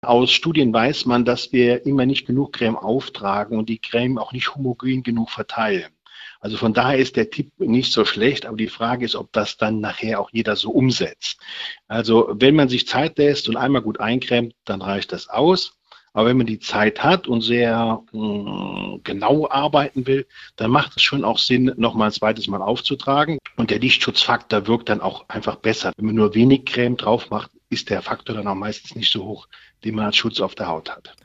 Aus Studien weiß man, dass wir immer nicht genug Creme auftragen und die Creme auch nicht homogen genug verteilen. Also von daher ist der Tipp nicht so schlecht, aber die Frage ist, ob das dann nachher auch jeder so umsetzt. Also wenn man sich Zeit lässt und einmal gut eincremt, dann reicht das aus. Aber wenn man die Zeit hat und sehr genau arbeiten will, dann macht es schon auch Sinn, nochmal ein zweites Mal aufzutragen. Und der Lichtschutzfaktor wirkt dann auch einfach besser. Wenn man nur wenig Creme drauf macht, ist der Faktor dann auch meistens nicht so hoch, den man als Schutz auf der Haut hat.